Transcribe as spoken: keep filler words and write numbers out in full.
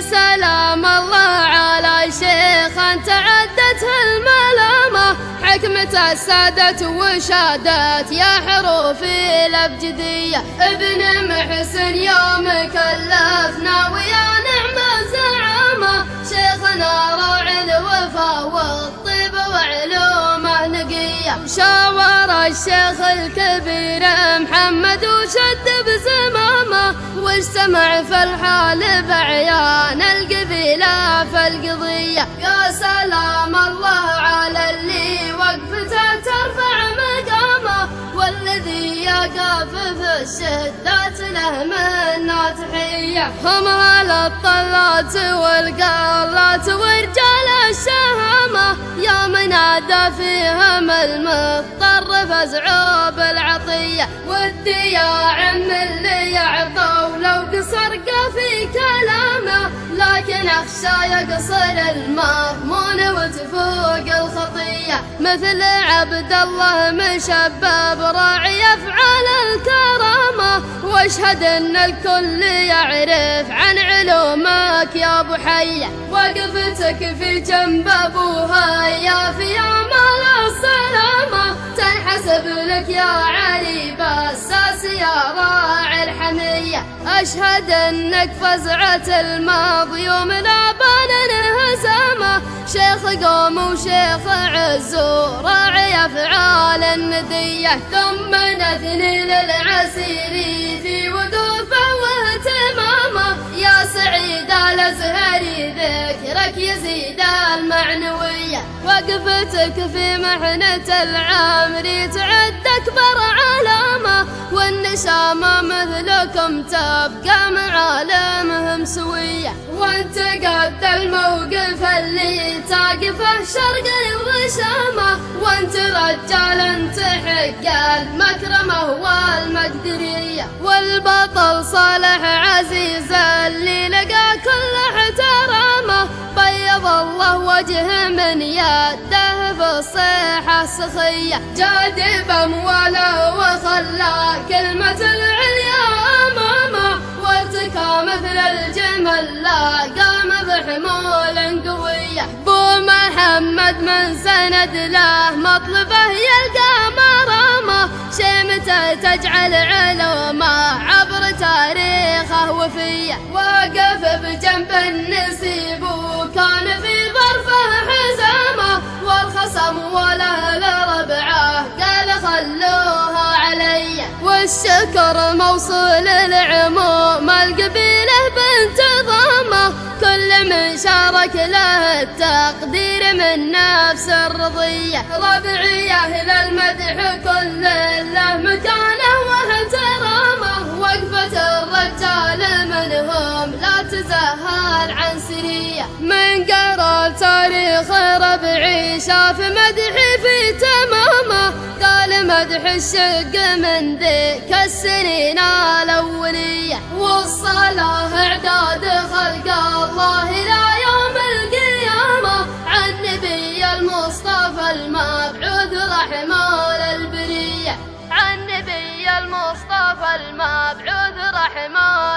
سلام الله على شيخ تعدته الملامة، حكمة السادة وشادت يا حروف الأبجدية. ابن محسن يوم كلفنا ويا نعم الزعامة، شيخنا روع الوفا والطيب وعلومه نقية. شاور الشيخ الكبير محمد وشد بزمامه، واجتمع في الحال بعيان القبيلة في القضية. يا سلام الله على اللي وقفته ترفع مقامه، والذي يقف في الشدات له منا تحية. هم هالطلات والقالات ورجال الشهامة، يا منادى فيهم المضطر فزعوا بالعطية. ودي يا عم اللي يعطوا لو قصر في كلامه، لكن اخشى يقصر المضمون وتفوق الخطية. مثل عبد الله مشباب راعي يفعل الكرامة، واشهد ان الكل يعرف عن علومك يا ابو حية. وقفتك في جنب ابوها يا في امال السلامة، تنحسب لك يا علي بساس يا راعي الحمية. اشهد انك فزعة الماضي يوم لابان انهزامه، شيخ قوم وشيخ عز وراعي افعال الندية. ثم نثني للعسيري في وقوفه واهتمامه، يا سعيد الازهري ذكرك يزيد المعنوية. وقفتك في محنة العامري تعد اكبر علامة، والنشامة مثلكم تبقى معالمهم سوية. وانت قد الموقف اللي تقفه شرقي وشامة، وانت رجال تحق المكرمة والمقدرية. والبطل صالح عزيز اللي لقى كل احترامه، بيض الله وجهه من يده في الصيحة السخية. جاد بامواله وخلى كلمة العليا امامه، والتقى مثل الجمل لا قام بحمول قوية. بو محمد من سند له مطلبه يلقى مرامه، شيمته تجعل علومه عبر تاريخه وفيه. وقف بجنب النسيب وكان في ظرفه حزامه، والخصم والاهل ربعه قال خلوها علي. والشكر موصول العموم القبيله بانتظامه، كل من شارك له التقدير من نفس الرضيه. ربعي اهل المدح كل له مكانه واحترامه، وقفه الرجال منهم لا تزهل عن سريه. من قرا تاريخ ربعي شاف مدحي في تمامه، قال مدح الشق من ذيك السنين الاوليه. والصلاه اعداد خلق الله الى يوم القيامه، عن نبي المصطفى المبعوث رحمه للبريه. عن نبي المصطفى المبعوث رحمه